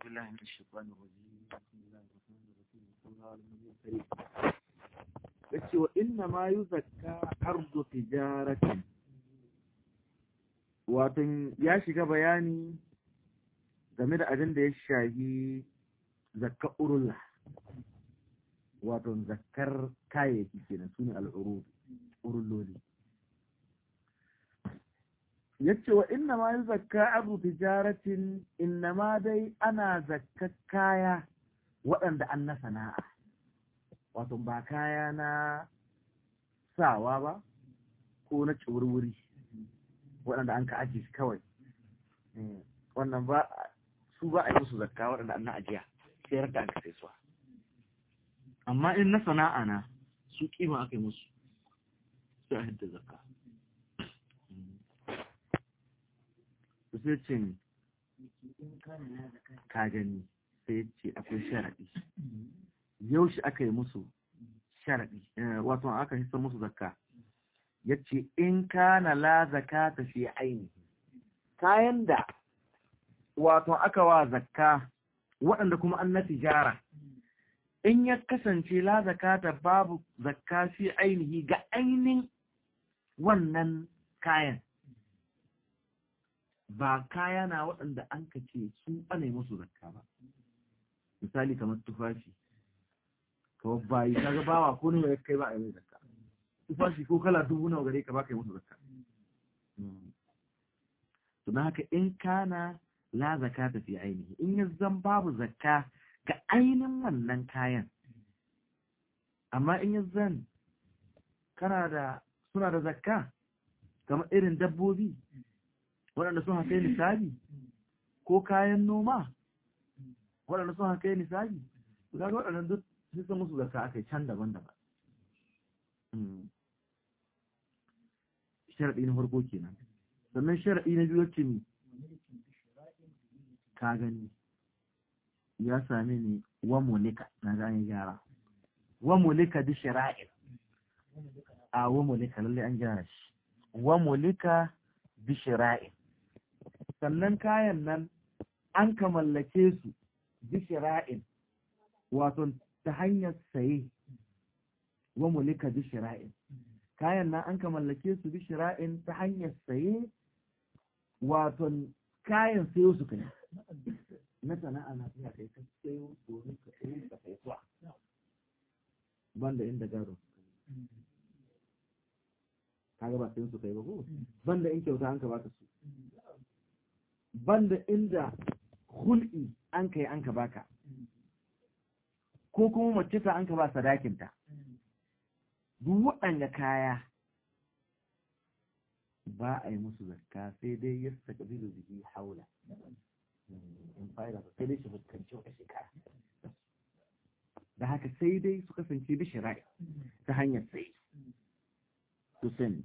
بالله من الشيطان الرجيم بسم الله الرحمن الرحيم صلى الله عليه وسلم yace wa inna ma yuzakka ardu tijaratin wato ya shiga bayani game da abin da ya shahi zakka urulla wato zakkar kayayyaki kenan sune al'urud urulloli yace wa inna ma yuzakka ardu tijaratin inna ma dai ana zakka kaya waɗanda an na sana'a wato ba kaya na sawa ba ko na wuri waɗanda an ka ajiye shi kawai wannan ba su ba a yi musu zakka waɗanda an na ajiya sai rata an ka sai suwa amma in na sana'a na su kima aka yi musu sai a hidda zakka sai ce ka gani sai ce akwai sharaɗi yaushe aka yi musu sharaɗi wato aka hissa musu zakka yace in kana la zakata fi aini kayan da wato aka wa zakka waɗanda kuma an na tijara in ya kasance la zakata babu zakka fi ainihi ga ainin wannan kayan ba kaya na waɗanda an ka ce su ana yi musu zakka ba misali kamar tufafi kawai bayi kaga bawa ko ne ya kai ba a yi zakka tufafi ko kala dubu nawa gare ka ba ka yi musu zakka to dan haka in kana la zakata fi ainihi in ya zan babu zakka ga ainin wannan kayan amma in ya zan suna da zakka kamar irin dabbobi waɗanda sun haka nisabi ko kayan noma waɗanda sun haka nisabi ga waɗannan duk sun san musu zakka aka yi can daban-daban sharaɗi na farko kenan sannan sharaɗi na biyu ce ni ka gani ya sami ni wa mulika na gane gyara wa mulika bi shira'in a wa mulika lalle an gyara shi wa mulika bi shira'in sannan kayan nan an ka mallake su bi shira'in wato ta hanyar saye wa mulika bi shira'in kayan nan an ka mallake su bi shira'in ta hanyar saye wato kayan sayo su kai na sana'a na fiya kai ka sayo domin ka sayo ka kai suwa banda inda garo kaga ba sayo su kai ba ko banda in kyauta an ka baka su banda inda hul'i an kai an ka baka ko kuma mace ta an ka ba sadakinta duk waɗanda kaya ba a yi musu zakka sai dai ya saka bilu ziki haula in fa'ida sai dai shi fuskanci wata shekara da haka sai dai su kasance bi shira'i ta hanyar sai su sani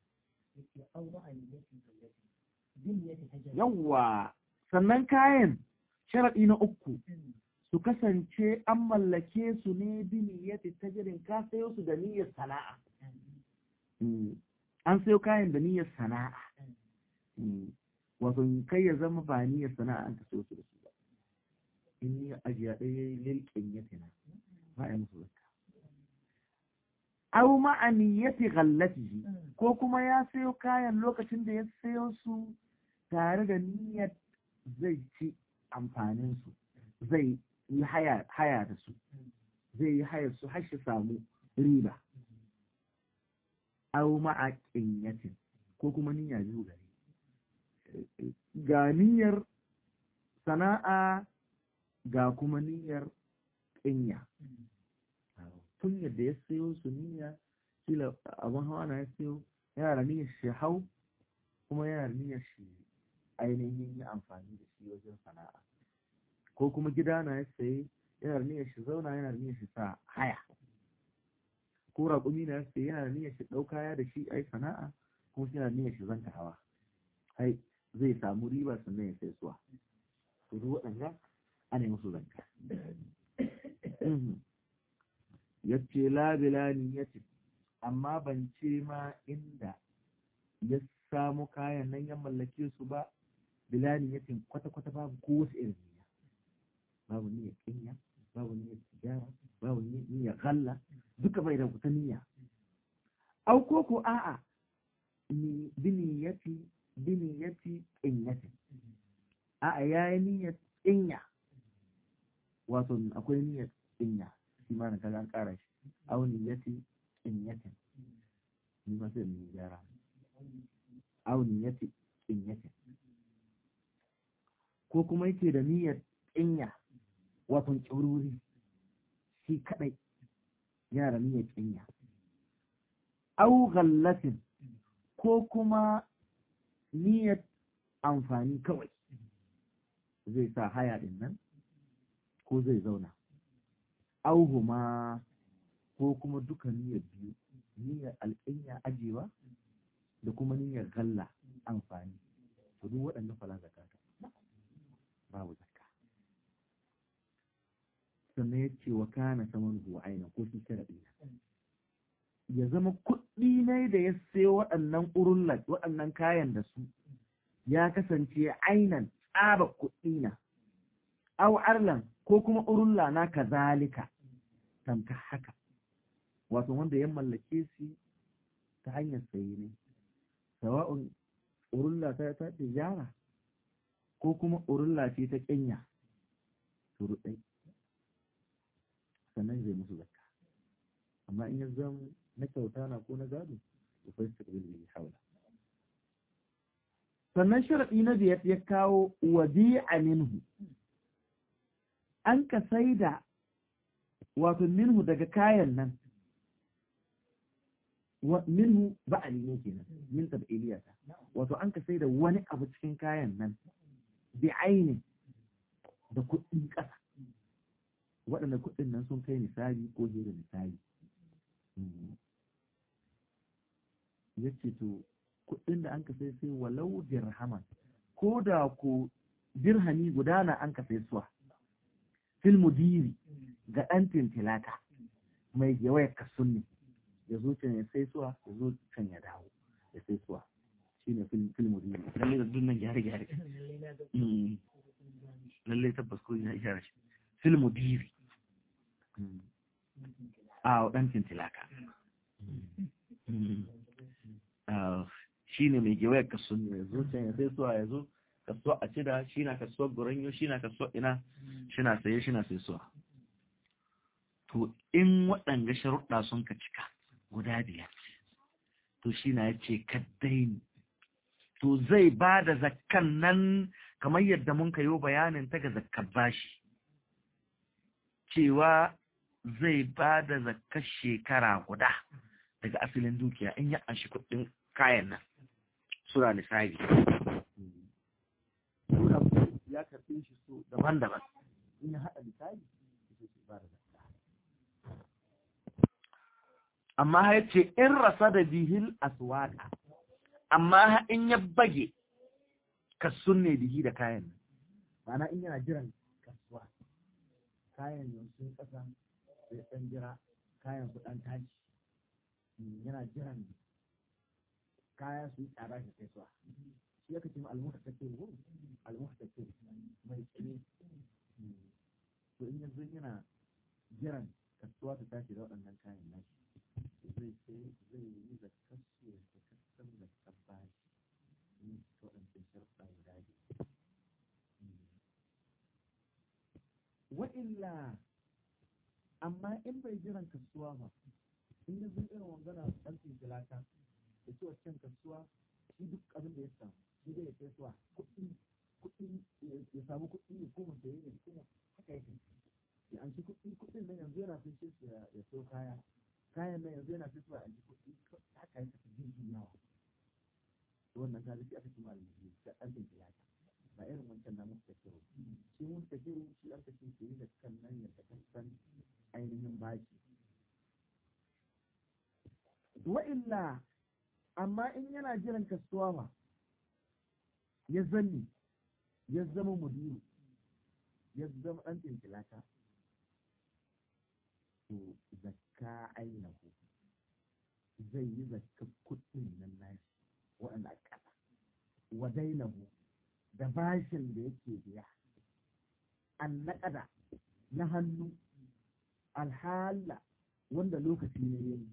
yawwa sannan kayan sharaɗi na uku su kasance an mallake su ne bi niyyati tajirin ka sayo su da niyyar sana'a an sayo kayan da niyyar sana'a wato kai ya zama ba niyyar sana'a an ka sayo su da su ba in ni ajiya ɗaya lilkin ya tina ba a yi musu zakka aw ma'a niyyati ghallatihi ko kuma ya sayo kayan lokacin da ya sayo su tare da niyyar zai ci amfanin su zai yi haya da su zai yi hayar su har shi samu riba aw ma'a qinyatin ko kuma niyya biyu gare ga niyyar sana'a ga kuma niyyar qinya tun yadda ya sayo su niyya kila abin hawa na ya sayo yana da niyyar shi hau kuma yana da niyyar shi ainihin yi amfani da shi wajen sana'a ko kuma gida na ya saye yana da niyyar shi zauna yana da niyyar shi sa haya ko raƙumi na ya saye yana da niyyar shi ɗau kaya da shi ai sana'a kuma shi yana da niyyar shi zanka hawa ai zai samu riba sannan ya sai suwa to duk waɗanda ana yi musu zanka yace la bila niyyatin amma ban ce ma inda ya samu kayan nan ya mallake su ba bila niyyatin kwata-kwata babu ko wasu irin niyya babu niyyar kinya, babu niyyar tijara, babu niyyar ghalla, duka bai da wata niyya. Au ko a'a biniyati qinyati, a'a yayi niyyar qinya, wato akwai niyyar qinya shi ma na kaga an ƙara shi, au niyyati qinyatin ni ma sai mu gyara, au niyyati qinyatin, ko kuma yake da niyyar qinya wato ƙiruri shi kadai yana da niyyar qinya, au ghallatin ko kuma niyyar amfani kawai zai sa haya din nan ko zai zauna, au huma ko kuma duka niyyar biyu, niyyar alƙinya ajewa da kuma niyyar galla amfani, to duk waɗannan fala zakata babu zakka. Sannan ya ce wa kana saman huwa aina ko shi sharaɗi ya zama kuɗi ne da ya sayo waɗannan urullat waɗannan kayan da su ya kasance ainan tsaba kuɗi na, aw arlan ko kuma urulla na kazalika tamka haka, wato wanda ya mallake shi ta hanyar sayi ne, sawa'un urulla ta tijara ko kuma urulla ce ta ƙinya turuɗai, sannan zai musu zakka. Amma in ya zama na kyauta na ko na gado to fa su bil haula. Sannan sharadi na biyar ya kawo wadi'a minhu, an ka saida wato minhu daga kayan nan, minhu ba'ali ne kenan min tab'iliyata, wato an ka saida wani abu cikin kayan nan bi aini da kuɗin ƙasa, waɗanda kuɗin nan sun kai misali ko hira misali. Ya ce to kuɗin da an ka sai walau dirhaman, ko da ko dirhami guda na an ka sai suwa fil mudiri ga ɗan tintilata mai gewayar kasunni, ya zo can ya sai suwa, ya zo can ya dawo ya sai suwa, shi ne fil mudiri. Lallai da dunnan gyare-gyare, lallai tabbas ko ina ishara shi fil mudiri a ɗan tintilaka shi ne mai gewayar kasunni, ya zo can ya sai suwa, ya zo kasuwa a cida, shi na kasuwar guranyo, shi na kasuwar ina, shi na saye, shi na sai suwa. To in waɗanga sharuɗa sun ka cika guda biyar, to shi na ya ce kaddaini, to zai ba da zakkan nan kamar yadda mun ka yi bayanin ta ga zakkar bashi, cewa zai ba da zakkar shekara guda daga asalin dukiya in ya anshi kuɗin kayan nan sura nisabi. Ya karɓe shi so daban-daban, in ya haɗa nisabi zai ba da zakka. Amma ya ce in rasa da bihil aswaka, amma in ya bage kasun ne bihi da kayan nan, ma'ana in yana jiran kasuwa, kayan yanzu ƙasa sai ɗan jira kayan su ɗan tashi, yana jiran kaya su yi tsada shi sai suwa, shi ya kace al-muhtakir mai tsini. To in yanzu yana jiran kasuwa ta tashi da waɗannan kayan nashi, zai yi da kasu da kasan da kabbashi ne waɗancan sharɗa guda biyu. Wa'illa amma in bai jiran kasuwa ba, in yanzu irin wangana ɗan tilata da ce waccan kasuwa, shi duk abin da ya samu shi zai kai suwa kuɗi ya samu kuɗi ya koma saye ne kuma haka yake, ya an shi kuɗin nan yanzu yana fi shi ya so kayan nan yanzu yana fi suwa a ji kuɗi, haka yake fi jirgin yawa. Wannan kaga shi aka cima aljihu da ɗan tilata, ba irin wancan na mustakiru. Shi mustakiru shi an kashe ke yi da kan nan yadda kan san ainihin baki. Wa'illa amma in yana jiran kasuwa ma ya zama mudiru, ya zama ɗan tintilata, to zakka ainihu zai yi zakka kuɗin nan nashi waɗanda a ƙasa, wadainahu da bashin da yake biya, an naƙada na hannu alhala wanda lokaci ne yayi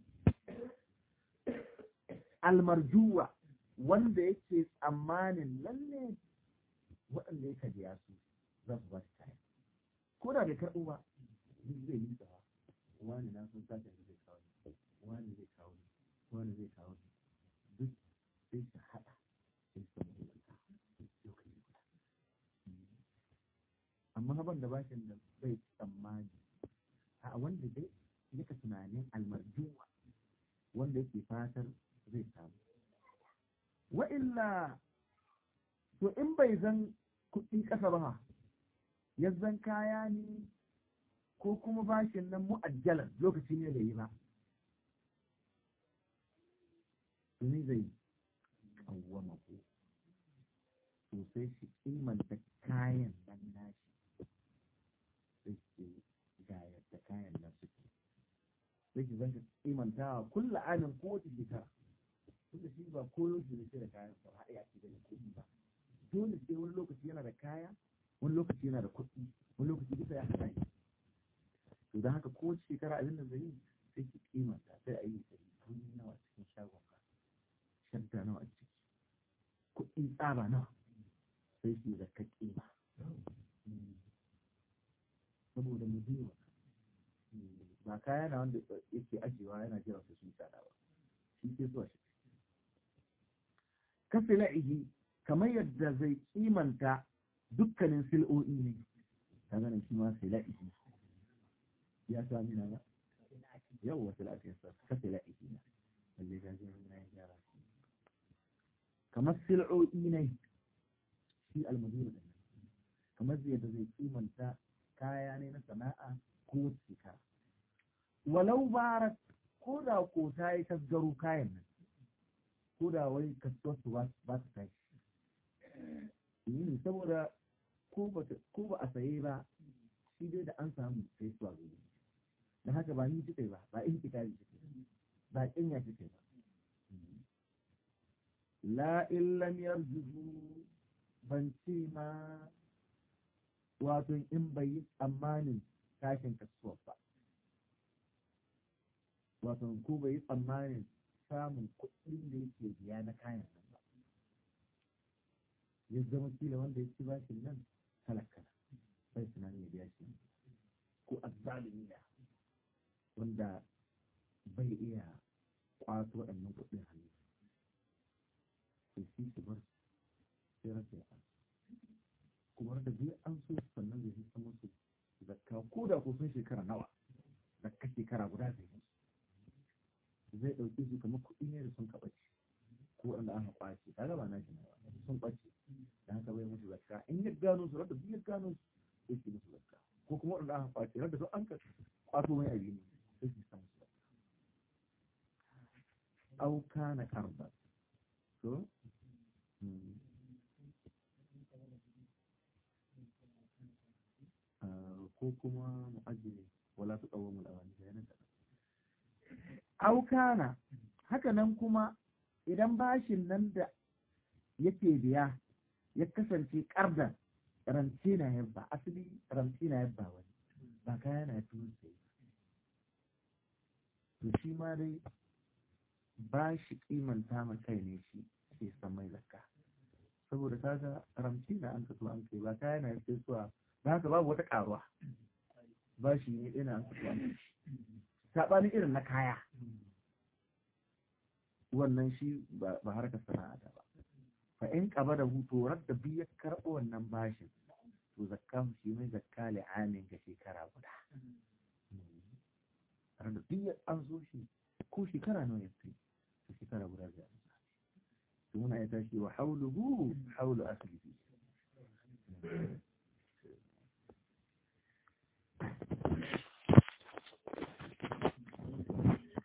almarjuwa wanda yake tsammanin lalle waɗanda ya biya su za su ba shi kayan ko da bai karɓo ba zai yi tsawa wani na sun sake da zai kawo wani zai kawo wani zai kawo duk sai su haɗa sai su mutu lokaci guda amma haban da bashin da bai tsammani a wanda dai yaka tunanin almarjuwa wanda yake fatar zai samu wa illa to in bai zan kuɗi ƙasa ba ya zan kaya ne ko kuma bashin nan mu'ajjalan lokaci ne da yi ba tuni zai kawwama ko sosai shi kimanta kayan nan nashi sai ce ga yadda kayan nan suke sai ki zan kimantawa kulla amin kowace shekara tunda shi ba koyo shi da kayan sa haɗe a cikin da kuɗi ba dole sai wani lokaci yana da kaya wani lokaci yana da kuɗi wani lokaci duka ya haɗa ne to don haka kowace shekara abin da zai yi sai ki kimanta sai a yi kuɗi nawa cikin shagon ka shadda nawa a ciki kuɗi tsaba nawa sai ki zakka kima saboda mu biyo ba kaya na wanda yake ajiyewa yana jira su sun tsada ba shi ke zuwa shi ka fila'ihi kamar yadda zai kimanta dukkanin sil'o'i ne ta ganin shi ma fila'ihi ya sami na ba yau wasu lafiyarsa ka fila'ihi na wanda ya zai na ya gyara shi kamar sil'o'i ne shi almazuru da kamar yadda zai kimanta kaya ne na sana'a ko shekara walau barat ko da ko ta yi tasgaro kayan nan ko da wai kasuwar su ba su tashi saboda ko ba a saye ba shi dai da an samu sai su a gobe da haka ba ni kike ba ba in kitabi kike ba kinya kike ba la illam yarjuhu ban ce ma wato in bai yi tsammanin tashin kasuwar ba wato ko bai yi tsammanin samun kuɗin da yake biya na kayan nan ba ya zama kila wanda ya ci bashin nan talakala bai tunanin ya biya shi ko azzalimi da wanda bai iya kwato waɗannan kuɗin hannu sai shi su bar sai rasa ya kuma da biyu an so sannan zai fi musu zakka ko da ko sun shekara nawa zakka shekara guda zai yi zai ɗauke su kamar kuɗi ne da sun kaɓace ko wanda aka ƙwace kaga ba na shi ba sun ɓace da haka bai musu zakka in ya gano su rada ya gano su sai su musu zakka ko kuma wanda aka ƙwace rada su an ka ƙwato mai abi ne sai su san musu zakka au kana qarda to ko kuma mu'ajjili wala su tsawo mulawani da yanar da aukana haka nan kuma idan bashin nan da yake biya ya kasance ƙardan ramci na yabba asali ramci na yabba wani ba kaya na tun sai to shi ma dai ba shi kimanta ma kai ne shi ke san mai zakka saboda kaga ramci na an kaso an kai ba kaya na sai suwa ba haka babu wata karuwa ba shi ne ina an kaso an kai saɓanin irin na kaya wannan shi ba harkar sana'a ba fa in ƙaba da hutu da biyar karɓo wannan bashin to zakka shi mai zakka li'amin ga shekara guda har da biyar an so shi ko shekara nawa ya fi to shekara guda zai amsa to muna ya tashi wa hauluhu haulu aslihi